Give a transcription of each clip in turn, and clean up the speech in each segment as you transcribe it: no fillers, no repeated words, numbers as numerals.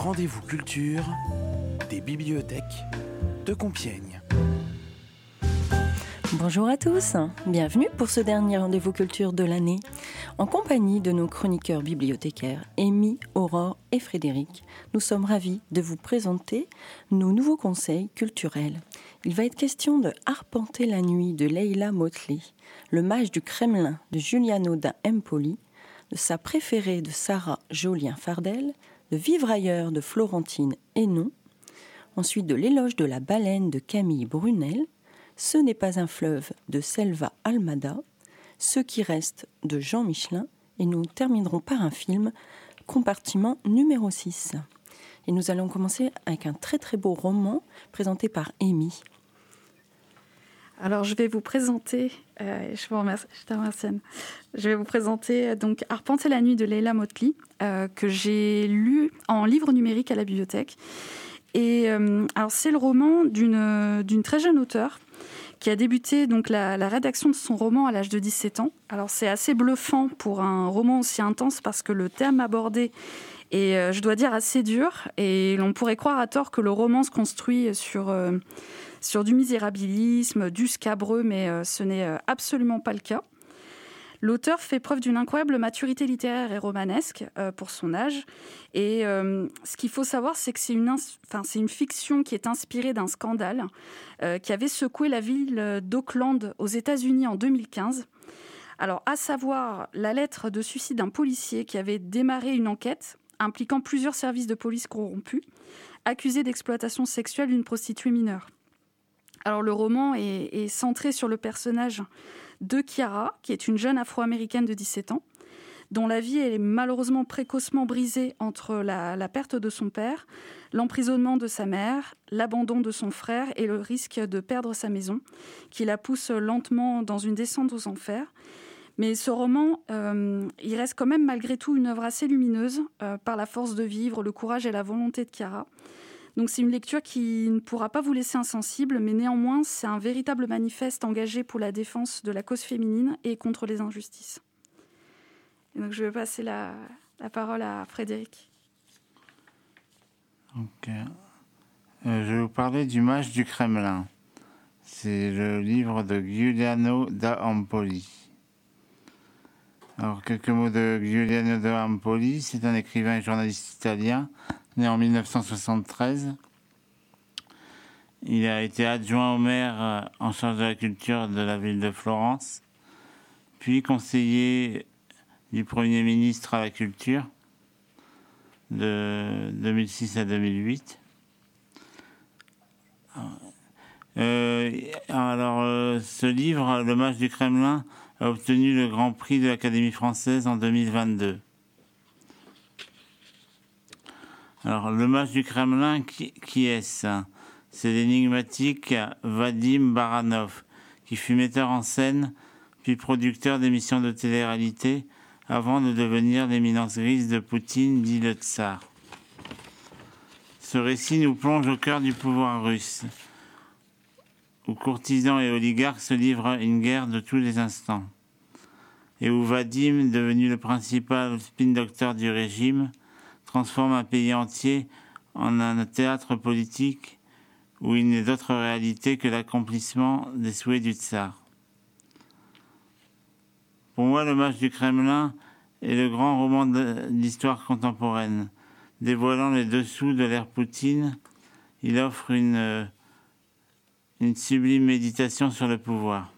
rendez-vous culture des bibliothèques de Compiègne. Bonjour à tous, bienvenue pour ce dernier rendez-vous culture de l'année. En compagnie de nos chroniqueurs bibliothécaires, Amy, Aurore et Frédéric, nous sommes ravis de vous présenter nos nouveaux conseils culturels. Il va être question de Arpenter la nuit de Leila Motley, Le mage du Kremlin de Giuliano da Empoli, de sa préférée de Sarah Jolien-Fardel, de Vivre ailleurs de Florentine Hénon, ensuite de L'éloge de la baleine de Camille Brunel, Ce n'est pas un fleuve de Selva Almada, Ce qui reste de Jean Michelin, et nous terminerons par un film, Compartiment numéro 6. Et nous allons commencer avec un très très beau roman présenté par Amy. Alors je vais vous présenter, je te remercie Anne. Je vais vous présenter donc Arpenter la nuit de Leila Motley, que j'ai lu en livre numérique à la bibliothèque. Et alors c'est le roman d'une très jeune auteure qui a débuté donc la rédaction de son roman à l'âge de 17 ans. Alors c'est assez bluffant pour un roman aussi intense parce que le thème abordé est, je dois dire, assez dur. Et on pourrait croire à tort que le roman se construit sur du misérabilisme, du scabreux, mais ce n'est absolument pas le cas. L'auteur fait preuve d'une incroyable maturité littéraire et romanesque pour son âge. Et ce qu'il faut savoir, c'est que c'est une fiction qui est inspirée d'un scandale qui avait secoué la ville d'Auckland aux États-Unis en 2015. Alors, à savoir la lettre de suicide d'un policier qui avait démarré une enquête impliquant plusieurs services de police corrompus, accusés d'exploitation sexuelle d'une prostituée mineure. Alors, le roman est centré sur le personnage de Chiara, qui est une jeune afro-américaine de 17 ans, dont la vie est malheureusement précocement brisée entre la perte de son père, l'emprisonnement de sa mère, l'abandon de son frère et le risque de perdre sa maison, qui la pousse lentement dans une descente aux enfers. Mais ce roman, il reste quand même malgré tout une œuvre assez lumineuse par la force de vivre, le courage et la volonté de Chiara. Donc c'est une lecture qui ne pourra pas vous laisser insensible, mais néanmoins c'est un véritable manifeste engagé pour la défense de la cause féminine et contre les injustices. Et donc je vais passer la parole à Frédéric. Ok. Je vais vous parler du mage du Kremlin. C'est le livre de Giuliano da Empoli. Alors quelques mots de Giuliano da Empoli. C'est un écrivain et journaliste italien né en 1973. Il a été adjoint au maire en charge de la culture de la ville de Florence, puis conseiller du Premier ministre à la culture de 2006 à 2008. Ce livre, Le mage du Kremlin, a obtenu le Grand Prix de l'Académie française en 2022. Alors, le mage du Kremlin, qui est-ce ? C'est l'énigmatique Vadim Baranov, qui fut metteur en scène, puis producteur d'émissions de télé-réalité, avant de devenir l'éminence grise de Poutine, dit le tsar. Ce récit nous plonge au cœur du pouvoir russe, où courtisans et oligarques se livrent une guerre de tous les instants, et où Vadim, devenu le principal spin-docteur du régime, transforme un pays entier en un théâtre politique où il n'est d'autre réalité que l'accomplissement des souhaits du tsar. Pour moi, Le mage du Kremlin est le grand roman de l'histoire contemporaine. Dévoilant les dessous de l'ère Poutine, il offre une sublime méditation sur le pouvoir.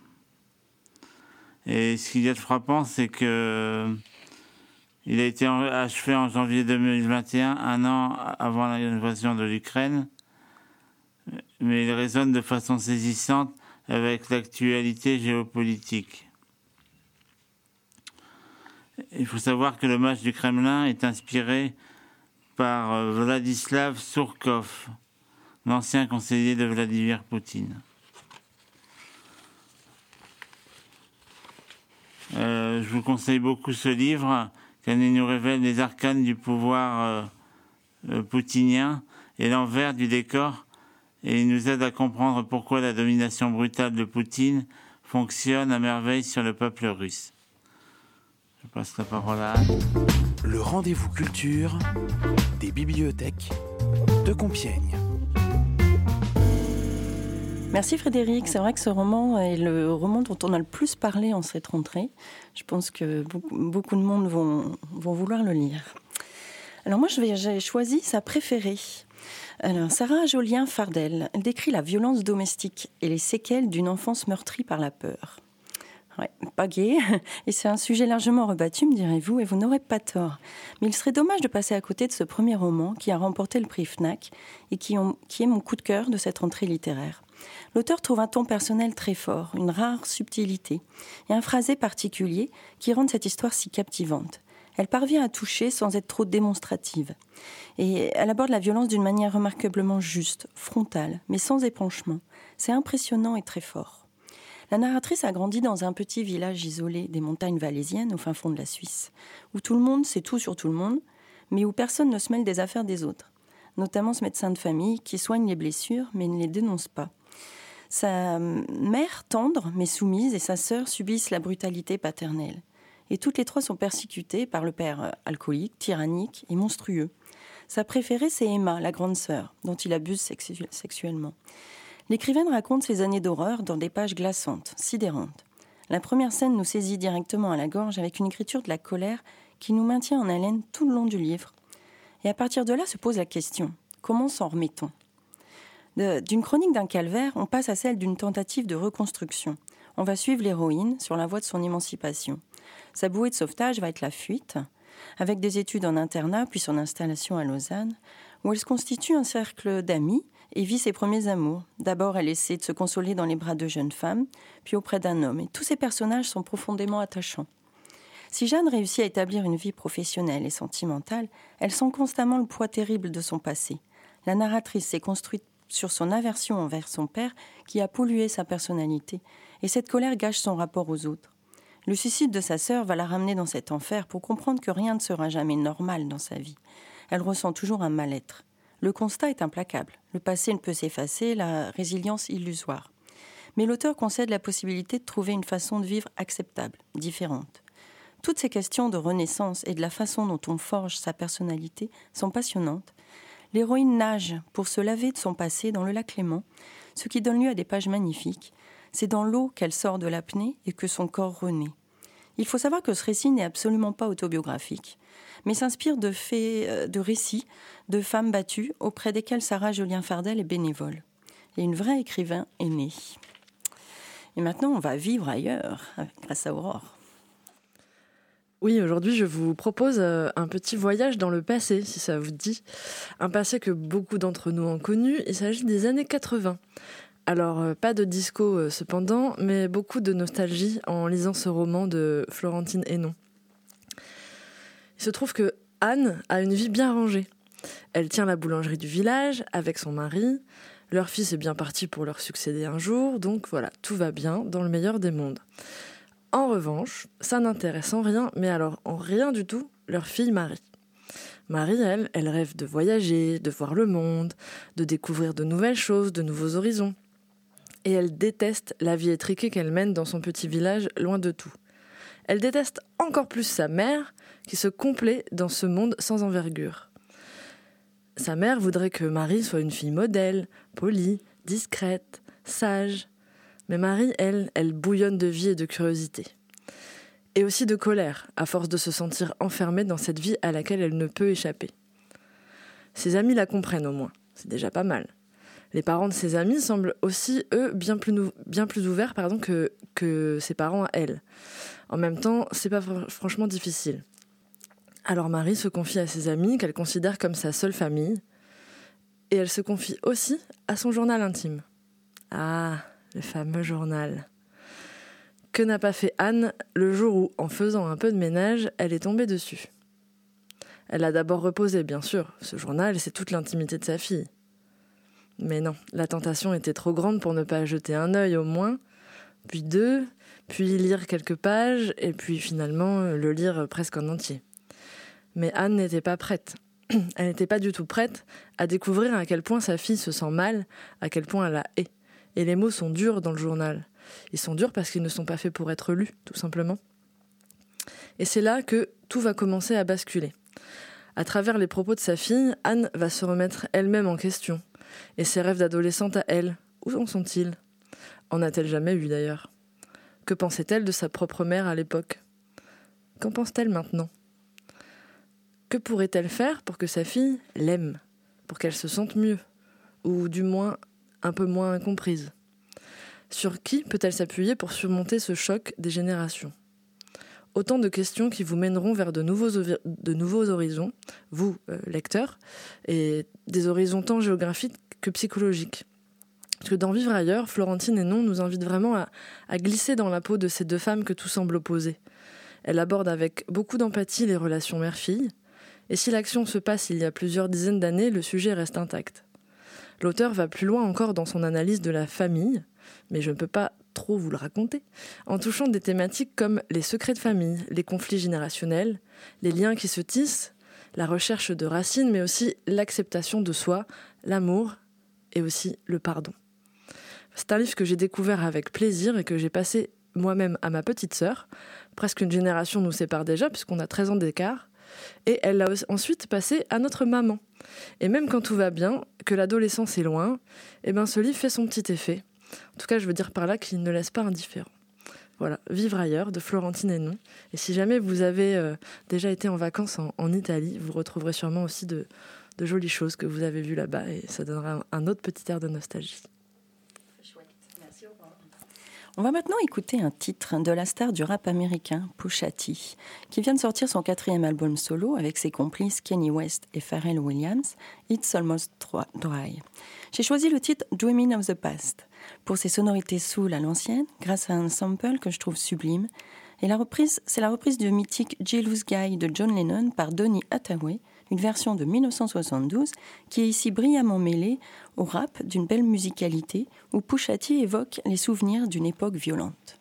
Et ce qu'il y a de frappant, c'est que il a été achevé en janvier 2021, un an avant l'invasion de l'Ukraine, mais il résonne de façon saisissante avec l'actualité géopolitique. Il faut savoir que Le mage du Kremlin est inspiré par Vladislav Surkov, l'ancien conseiller de Vladimir Poutine. Je vous conseille beaucoup ce livre, car il nous révèle les arcanes du pouvoir poutinien et l'envers du décor, et il nous aide à comprendre pourquoi la domination brutale de Poutine fonctionne à merveille sur le peuple russe. Je passe la parole à Anne. Le rendez-vous culture des bibliothèques de Compiègne. Merci Frédéric. C'est vrai que ce roman est le roman dont on a le plus parlé en cette rentrée. Je pense que beaucoup de monde vont vouloir le lire. Alors moi, j'ai choisi sa préférée. Alors, Sarah Jolien-Fardel, elle décrit la violence domestique et les séquelles d'une enfance meurtrie par la peur. Ouais, pas gai, et c'est un sujet largement rebattu, me direz-vous, et vous n'aurez pas tort. Mais il serait dommage de passer à côté de ce premier roman qui a remporté le prix Fnac et qui est mon coup de cœur de cette rentrée littéraire. L'auteur trouve un ton personnel très fort, une rare subtilité et un phrasé particulier qui rendent cette histoire si captivante. Elle parvient à toucher sans être trop démonstrative. Et elle aborde la violence d'une manière remarquablement juste, frontale, mais sans épanchement. C'est impressionnant et très fort. La narratrice a grandi dans un petit village isolé des montagnes valésiennes au fin fond de la Suisse, où tout le monde sait tout sur tout le monde, mais où personne ne se mêle des affaires des autres. Notamment ce médecin de famille qui soigne les blessures mais ne les dénonce pas. Sa mère, tendre mais soumise, et sa sœur subissent la brutalité paternelle. Et toutes les trois sont persécutées par le père alcoolique, tyrannique et monstrueux. Sa préférée, c'est Emma, la grande sœur, dont il abuse sexuellement. L'écrivaine raconte ses années d'horreur dans des pages glaçantes, sidérantes. La première scène nous saisit directement à la gorge avec une écriture de la colère qui nous maintient en haleine tout le long du livre. Et à partir de là se pose la question, comment s'en remet-on ? D'une chronique d'un calvaire, on passe à celle d'une tentative de reconstruction. On va suivre l'héroïne sur la voie de son émancipation. Sa bouée de sauvetage va être la fuite, avec des études en internat puis son installation à Lausanne, où elle se constitue un cercle d'amis et vit ses premiers amours. D'abord, elle essaie de se consoler dans les bras de jeunes femmes, puis auprès d'un homme. Et tous ces personnages sont profondément attachants. Si Jeanne réussit à établir une vie professionnelle et sentimentale, elle sent constamment le poids terrible de son passé. La narratrice s'est construite sur son aversion envers son père qui a pollué sa personnalité, et cette colère gâche son rapport aux autres. Le suicide de sa sœur va la ramener dans cet enfer pour comprendre que rien ne sera jamais normal dans sa vie. Elle ressent toujours un mal-être. Le constat est implacable. Le passé ne peut s'effacer, la résilience illusoire. Mais l'auteur concède la possibilité de trouver une façon de vivre acceptable, différente. Toutes ces questions de renaissance et de la façon dont on forge sa personnalité sont passionnantes. L'héroïne nage pour se laver de son passé dans le lac Léman, ce qui donne lieu à des pages magnifiques. C'est dans l'eau qu'elle sort de l'apnée et que son corps renaît. Il faut savoir que ce récit n'est absolument pas autobiographique, mais s'inspire de faits, de récits de femmes battues auprès desquelles Sarah Jolien-Fardel est bénévole. Et une vraie écrivain est née. Et maintenant, on va vivre ailleurs, grâce à Aurore. Oui, aujourd'hui, je vous propose un petit voyage dans le passé, si ça vous dit. Un passé que beaucoup d'entre nous ont connu. Il s'agit des années 80. Alors, pas de disco cependant, mais beaucoup de nostalgie en lisant ce roman de Florentine Hénon. Il se trouve que Anne a une vie bien rangée. Elle tient la boulangerie du village avec son mari. Leur fils est bien parti pour leur succéder un jour, donc voilà, tout va bien dans le meilleur des mondes. En revanche, ça n'intéresse en rien, mais alors en rien du tout, leur fille Marie. Marie, elle rêve de voyager, de voir le monde, de découvrir de nouvelles choses, de nouveaux horizons. Et elle déteste la vie étriquée qu'elle mène dans son petit village, loin de tout. Elle déteste encore plus sa mère, qui se complaît dans ce monde sans envergure. Sa mère voudrait que Marie soit une fille modèle, polie, discrète, sage. Mais Marie, elle bouillonne de vie et de curiosité. Et aussi de colère, à force de se sentir enfermée dans cette vie à laquelle elle ne peut échapper. Ses amis la comprennent au moins, c'est déjà pas mal. Les parents de ses amis semblent aussi, eux, bien plus ouverts que ses parents à elle. En même temps, c'est pas franchement difficile. Alors Marie se confie à ses amis, qu'elle considère comme sa seule famille. Et elle se confie aussi à son journal intime. Ah, le fameux journal. Que n'a pas fait Anne le jour où, en faisant un peu de ménage, elle est tombée dessus. Elle a d'abord reposé, bien sûr. Ce journal, c'est toute l'intimité de sa fille. Mais non, la tentation était trop grande pour ne pas jeter un œil au moins, puis deux, puis lire quelques pages, et puis finalement le lire presque en entier. Mais Anne n'était pas prête. Elle n'était pas du tout prête à découvrir à quel point sa fille se sent mal, à quel point elle la hait. Et les mots sont durs dans le journal. Ils sont durs parce qu'ils ne sont pas faits pour être lus, tout simplement. Et c'est là que tout va commencer à basculer. À travers les propos de sa fille, Anne va se remettre elle-même en question. Et ses rêves d'adolescente à elle, où en sont-ils ? En a-t-elle jamais eu d'ailleurs ? Que pensait-elle de sa propre mère à l'époque ? Qu'en pense-t-elle maintenant ? Que pourrait-elle faire pour que sa fille l'aime ? Pour qu'elle se sente mieux ? Ou du moins un peu moins incomprise ? Sur qui peut-elle s'appuyer pour surmonter ce choc des générations ? Autant de questions qui vous mèneront vers de nouveaux horizons, vous, lecteurs, et des horizons tant géographiques que psychologiques. Parce que dans Vivre ailleurs, Florentine Hénon nous invite vraiment à glisser dans la peau de ces deux femmes que tout semble opposer. Elle aborde avec beaucoup d'empathie les relations mère-fille, et si l'action se passe il y a plusieurs dizaines d'années, le sujet reste intact. L'auteur va plus loin encore dans son analyse de la famille, mais je ne peux pas trop vous le raconter, en touchant des thématiques comme les secrets de famille, les conflits générationnels, les liens qui se tissent, la recherche de racines, mais aussi l'acceptation de soi, l'amour et aussi le pardon. C'est un livre que j'ai découvert avec plaisir et que j'ai passé moi-même à ma petite sœur. Presque une génération nous sépare déjà, puisqu'on a 13 ans d'écart. Et elle l'a ensuite passé à notre maman. Et même quand tout va bien, que l'adolescence est loin, eh ben ce livre fait son petit effet. En tout cas, je veux dire par là qu'il ne laisse pas indifférent. Voilà, Vivre ailleurs, de Florentine Hénon. Et si jamais vous avez déjà été en vacances en Italie, vous retrouverez sûrement aussi de jolies choses que vous avez vues là-bas, et ça donnera un autre petit air de nostalgie. On va maintenant écouter un titre de la star du rap américain, Pusha T, qui vient de sortir son 4e album solo avec ses complices Kanye West et Pharrell Williams, It's Almost Dry. J'ai choisi le titre Dreaming of the Past pour ses sonorités soul à l'ancienne, grâce à un sample que je trouve sublime. Et c'est la reprise du mythique Jealous Guy de John Lennon par Donny Hathaway, une version de 1972 qui est ici brillamment mêlée au rap d'une belle musicalité où Pusha T évoque les souvenirs d'une époque violente.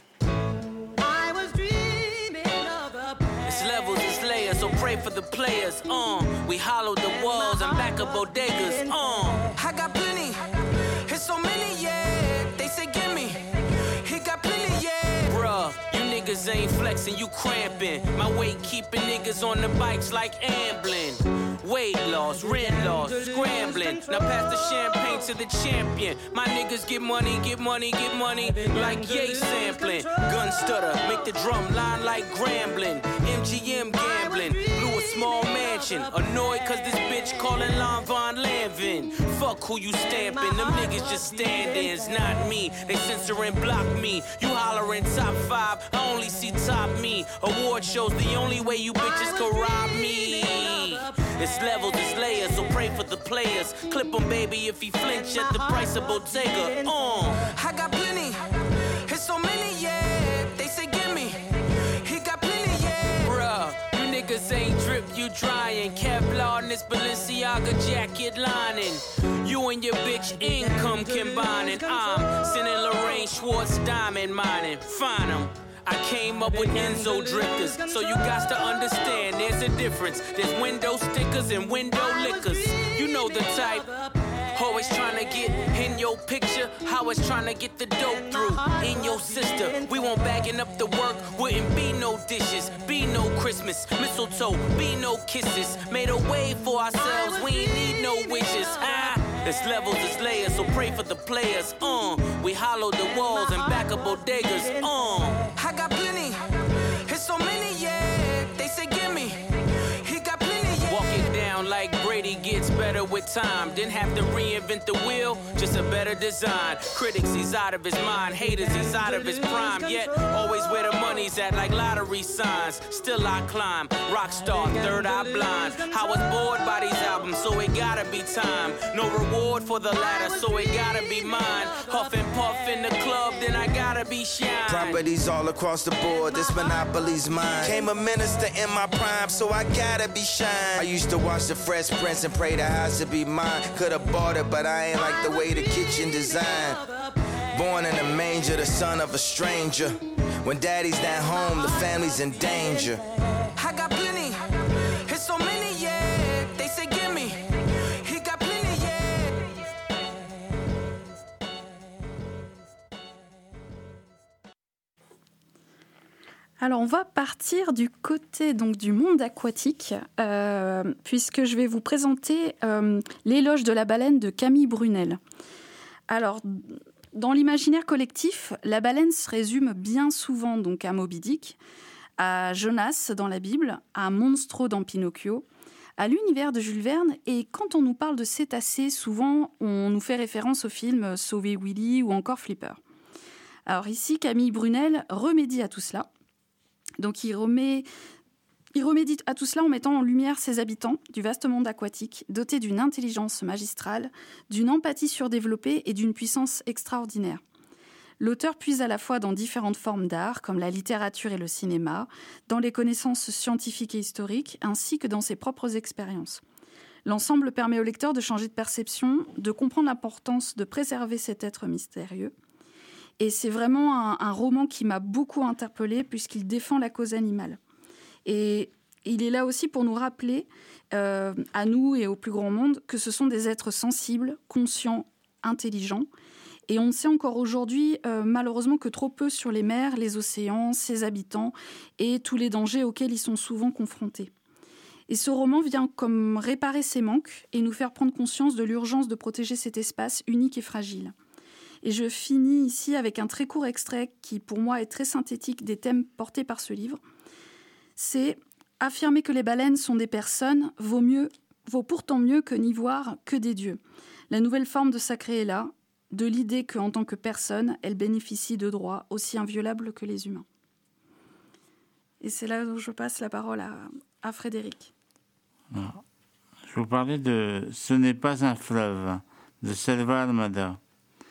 So pray for the players, we hollowed the walls and back up bodegas, I got plenty, it's so many, yeah, they say gimme, he got plenty, yeah. Bruh, you niggas ain't flexing, you cramping, my weight keeping niggas on the bikes like ambling. Weight loss, rent loss, scrambling. Now pass the champagne to the champion. My niggas get money, get money, get money. Like Ye sampling. Gun stutter, make the drum line like Grambling. MGM gambling, blew a small mansion. Annoyed cause this bitch calling Lon Von Lanvin. Fuck who you stamping, them niggas just stand-ins, not me. They censor and block me. You hollering top 5, I only see top me. Award shows the only way you bitches can rob me. It's levels, it's layers, so pray for the players. Clip him, baby, if he flinch at the price of Bottega. I got plenty, it's so many, yeah. They say gimme, he got plenty, yeah. Bruh, you niggas ain't drip, you drying. Kevlar in this Balenciaga jacket lining. You and your bitch income combining. I'm sending Lorraine Schwartz diamond mining. Find 'em. I came up with Enzo drifters, so you got to understand there's a difference. There's window stickers and window liquors. You know the type. Always trying to get in your picture, always trying to get the dope through. In your sister, we won't bagging up the work. Wouldn't be no dishes, be no Christmas. Mistletoe, be no kisses. Made a way for ourselves, we ain't need no wishes. It's levels, it's layers, so pray for the players. We hollowed the walls and back up bodegas. I got plenty, it's so many, yeah. They say gimme, he got plenty, yeah. Walk it down like Brady gets better with time. Didn't have to reinvent the wheel, just a better design. Critics, he's out of his mind. Haters, he's out of his prime. Yet, always where the money's at, like lottery signs. Still I climb, rockstar, third eye blind. I was bored by these albums, so it gotta be time. No reward for the latter, so it gotta be mine. Huff and puff in the club, then I gotta be shine. Properties all across the board, this monopoly's mine. Came a minister in my prime, so I gotta be shine. I used to watch the Fresh Prince and pray the house to be mine. Could've bought it, but I ain't like the way the kitchen designed. Born in a manger, the son of a stranger. When daddy's not home, the family's in danger. I got plenty, it's so many, yeah. They say gimme, he got plenty, yeah. Alors, on va partir du côté donc, du monde aquatique, puisque je vais vous présenter L'éloge de la baleine de Camille Brunel. Alors, dans l'imaginaire collectif, la baleine se résume bien souvent donc, à Moby Dick, à Jonas dans la Bible, à Monstro dans Pinocchio, à l'univers de Jules Verne. Et quand on nous parle de cétacés, souvent on nous fait référence aux films Sauver Willy ou encore Flipper. Alors ici, Camille Brunel remédie à tout cela. Donc il remédie à tout cela en mettant en lumière ses habitants du vaste monde aquatique, dotés d'une intelligence magistrale, d'une empathie surdéveloppée et d'une puissance extraordinaire. L'auteur puise à la fois dans différentes formes d'art, comme la littérature et le cinéma, dans les connaissances scientifiques et historiques, ainsi que dans ses propres expériences. L'ensemble permet au lecteur de changer de perception, de comprendre l'importance de préserver cet être mystérieux. Et c'est vraiment un roman qui m'a beaucoup interpellée, puisqu'il défend la cause animale. Et il est là aussi pour nous rappeler, à nous et au plus grand monde, que ce sont des êtres sensibles, conscients, intelligents. Et on ne sait encore aujourd'hui, malheureusement, que trop peu sur les mers, les océans, ses habitants et tous les dangers auxquels ils sont souvent confrontés. Et ce roman vient comme réparer ces manques et nous faire prendre conscience de l'urgence de protéger cet espace unique et fragile. Et je finis ici avec un très court extrait qui, pour moi, est très synthétique des thèmes portés par ce livre. C'est « Affirmer que les baleines sont des personnes vaut pourtant mieux que n'y voir que des dieux. La nouvelle forme de sacré est là, de l'idée qu'en tant que personne, elle bénéficie de droits aussi inviolables que les humains. » Et c'est là où je passe la parole à Frédéric. Alors, je vais vous parler de « Ce n'est pas un fleuve » de Selva Almada.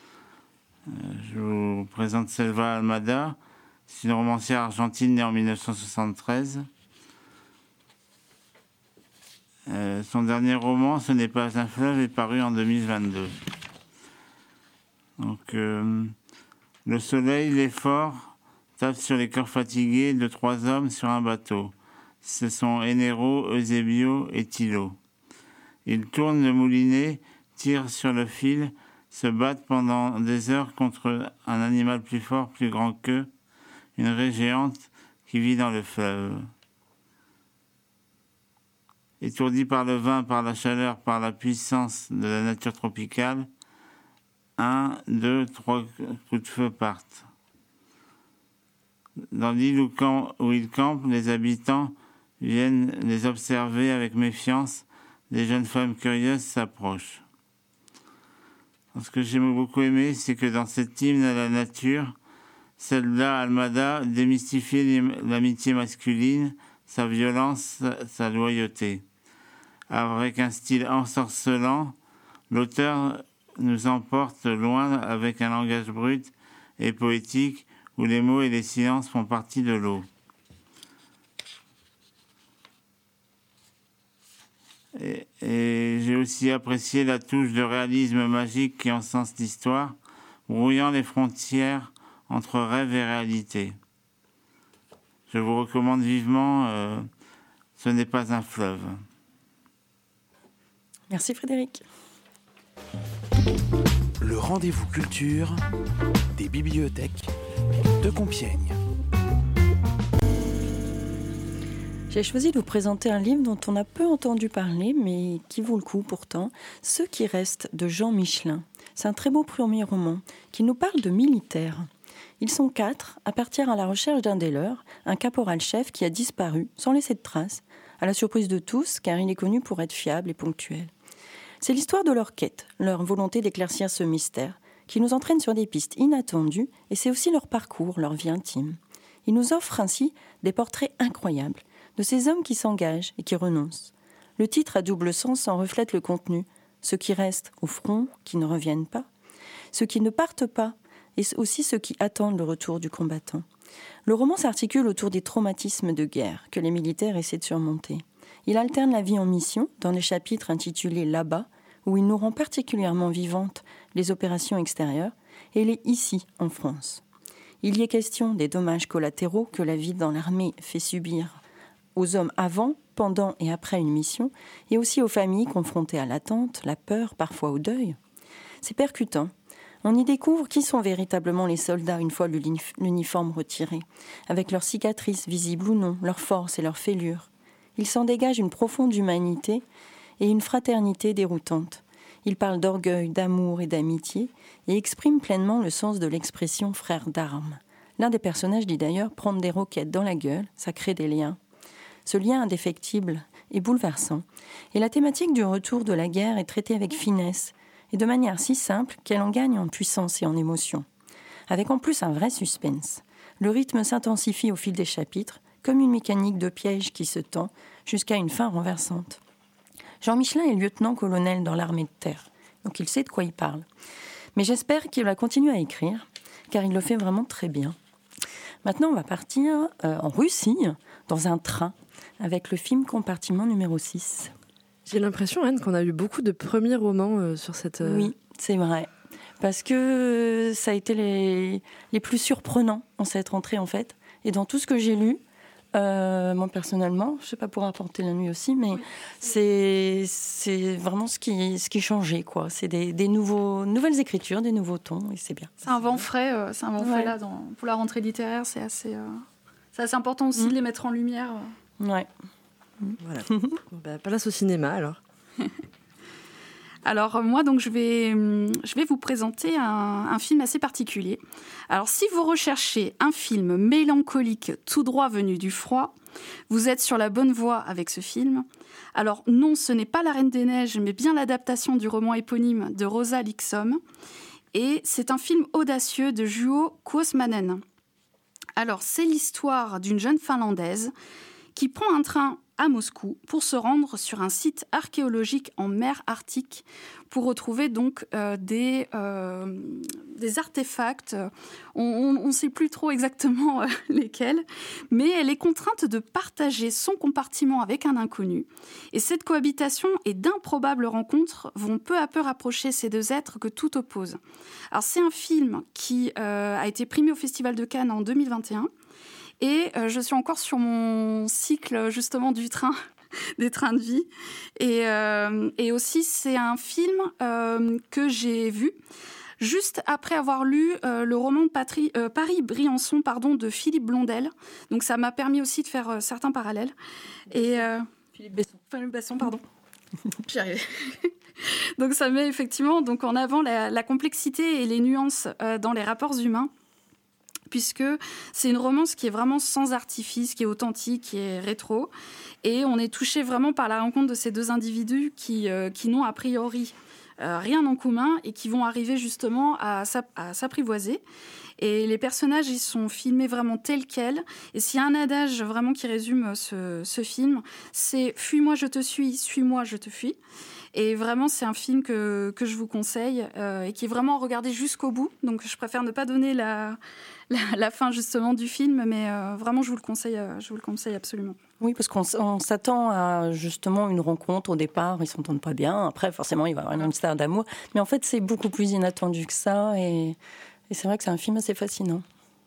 Je vous présente Selva Almada. C'est une romancière argentine née en 1973. Son dernier roman, « Ce n'est pas un fleuve », est paru en 2022. Donc, le soleil, l'effort, tape sur les cœurs fatigués de 3 hommes sur un bateau. Ce sont Enero, Eusebio et Thilo. Ils tournent le moulinet, tirent sur le fil, se battent pendant des heures contre un animal plus fort, plus grand qu'eux, une raie géante qui vit dans le fleuve. Étourdis par le vin, par la chaleur, par la puissance de la nature tropicale, 1, 2, 3 coups de feu partent. Dans l'île où ils campent, les habitants viennent les observer avec méfiance. Des jeunes femmes curieuses s'approchent. Ce que j'ai beaucoup aimé, c'est que dans cet hymne à la nature, Selva Almada démystifiait l'amitié masculine, sa violence, sa loyauté. Avec un style ensorcelant, l'auteur nous emporte loin avec un langage brut et poétique où les mots et les silences font partie de l'eau. Et j'ai aussi apprécié la touche de réalisme magique qui encense l'histoire, brouillant les frontières entre rêve et réalité. Je vous recommande vivement Ce n'est pas un fleuve. Merci Frédéric. Le rendez-vous culture des bibliothèques de Compiègne. J'ai choisi de vous présenter un livre dont on a peu entendu parler, mais qui vaut le coup pourtant, Ceux qui restent de Jean Michelin. C'est un très beau premier roman qui nous parle de militaires. Ils sont 4 à partir à la recherche d'un des leurs, un caporal-chef qui a disparu sans laisser de traces, à la surprise de tous, car il est connu pour être fiable et ponctuel. C'est l'histoire de leur quête, leur volonté d'éclaircir ce mystère, qui nous entraîne sur des pistes inattendues, et c'est aussi leur parcours, leur vie intime. Ils nous offrent ainsi des portraits incroyables de ces hommes qui s'engagent et qui renoncent. Le titre à double sens en reflète le contenu, ceux qui restent au front, qui ne reviennent pas, ceux qui ne partent pas, et aussi ceux qui attendent le retour du combattant. Le roman s'articule autour des traumatismes de guerre que les militaires essaient de surmonter. Il alterne la vie en mission dans les chapitres intitulés « Là-bas », où il nous rend particulièrement vivantes les opérations extérieures, et les « Ici » en France. Il y est question des dommages collatéraux que la vie dans l'armée fait subir aux hommes avant, pendant et après une mission, et aussi aux familles confrontées à l'attente, la peur, parfois au deuil. C'est percutant. On y découvre qui sont véritablement les soldats une fois l'uniforme retiré, avec leurs cicatrices visibles ou non, leurs forces et leurs fêlures. Il s'en dégage une profonde humanité et une fraternité déroutante. Il parle d'orgueil, d'amour et d'amitié et exprime pleinement le sens de l'expression « frère d'armes ». L'un des personnages dit d'ailleurs « prendre des roquettes dans la gueule, ça crée des liens ». Ce lien indéfectible est bouleversant et la thématique du retour de la guerre est traitée avec finesse et de manière si simple qu'elle en gagne en puissance et en émotion. Avec en plus un vrai suspense. Le rythme s'intensifie au fil des chapitres, comme une mécanique de piège qui se tend jusqu'à une fin renversante. Jean Michelin est lieutenant-colonel dans l'armée de terre, donc il sait de quoi il parle. Mais j'espère qu'il va continuer à écrire, car il le fait vraiment très bien. Maintenant, on va partir en Russie, dans un train, avec le film Compartiment numéro 6. J'ai l'impression, Anne, qu'on a eu beaucoup de premiers romans sur cette... Oui, c'est vrai. Parce que ça a été les plus surprenants en cette rentrée, en fait. Et dans tout ce que j'ai lu, moi personnellement, je ne sais pas pour apporter la nuit aussi, mais oui, c'est vraiment ce qui changeait, quoi. C'est des nouvelles écritures, des nouveaux tons, et c'est bien. C'est un vent frais, là, pour la rentrée littéraire. C'est assez important aussi de les mettre en lumière. Ouais. Voilà. Place au cinéma, alors. Alors moi, donc, je vais vous présenter un film assez particulier. Alors si vous recherchez un film mélancolique tout droit venu du froid, vous êtes sur la bonne voie avec ce film. Alors non, ce n'est pas La Reine des Neiges, mais bien l'adaptation du roman éponyme de Rosa Liksom. Et c'est un film audacieux de Juho Kuosmanen. Alors c'est l'histoire d'une jeune Finlandaise qui prend un train à Moscou pour se rendre sur un site archéologique en mer Arctique pour retrouver donc des artefacts. On ne sait plus trop exactement lesquels, mais elle est contrainte de partager son compartiment avec un inconnu. Et cette cohabitation et d'improbables rencontres vont peu à peu rapprocher ces deux êtres que tout oppose. Alors c'est un film qui a été primé au Festival de Cannes en 2021. Et je suis encore sur mon cycle justement du train, des trains de vie. Et aussi, c'est un film que j'ai vu juste après avoir lu le roman de Paris-Briançon de Philippe Blondel. Donc ça m'a permis aussi de faire certains parallèles. Et Philippe Besson, pardon. J'y arrivais. Donc ça met effectivement donc, en avant la complexité et les nuances dans les rapports humains, puisque c'est une romance qui est vraiment sans artifice, qui est authentique, qui est rétro. Et on est touché vraiment par la rencontre de ces deux individus qui n'ont a priori rien en commun et qui vont arriver justement à s'apprivoiser. Et les personnages, ils sont filmés vraiment tels quels. Et s'il y a un adage vraiment qui résume ce film, c'est « Fuis-moi, je te suis, suis-moi, je te fuis ». Et vraiment, c'est un film que je vous conseille et qui est vraiment regardé jusqu'au bout. Donc, je préfère ne pas donner la fin justement du film, mais vraiment, je vous le conseille absolument. Oui, parce qu'on s'attend à justement une rencontre au départ, ils s'entendent pas bien. Après, forcément, il va y avoir une histoire d'amour. Mais en fait, c'est beaucoup plus inattendu que ça. Et c'est vrai que c'est un film assez fascinant.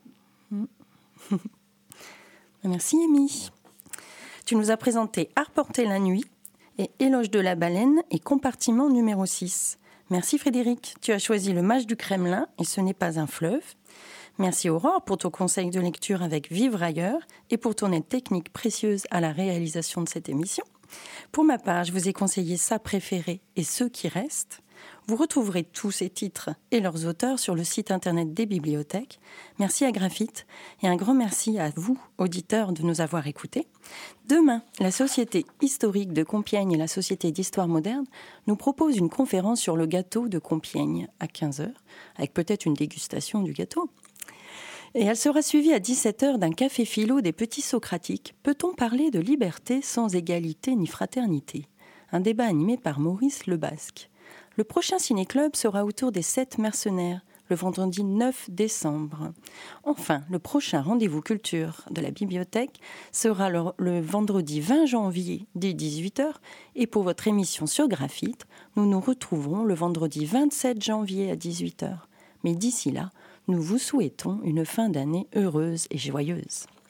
Merci, Amy. Tu nous as présenté Arpenter la nuit et Éloge de la baleine et Compartiment numéro 6. Merci Frédéric, tu as choisi Le Mage du Kremlin et Ce n'est pas un fleuve. Merci Aurore pour ton conseil de lecture avec Vivre ailleurs et pour ton aide technique précieuse à la réalisation de cette émission. Pour ma part, je vous ai conseillé Sa préférée et Ceux qui restent. Vous retrouverez tous ces titres et leurs auteurs sur le site internet des bibliothèques. Merci à Graphite et un grand merci à vous, auditeurs, de nous avoir écoutés. Demain, la Société historique de Compiègne et la Société d'histoire moderne nous proposent une conférence sur le gâteau de Compiègne à 15h, avec peut-être une dégustation du gâteau. Et elle sera suivie à 17h d'un café philo des petits socratiques. Peut-on parler de liberté sans égalité ni fraternité ? Un débat animé par Maurice Lebasque. Le prochain ciné-club sera autour des 7 mercenaires, le vendredi 9 décembre. Enfin, le prochain rendez-vous culture de la bibliothèque sera le vendredi 20 janvier dès 18h. Et pour votre émission sur Graphite, nous nous retrouverons le vendredi 27 janvier à 18h. Mais d'ici là, nous vous souhaitons une fin d'année heureuse et joyeuse.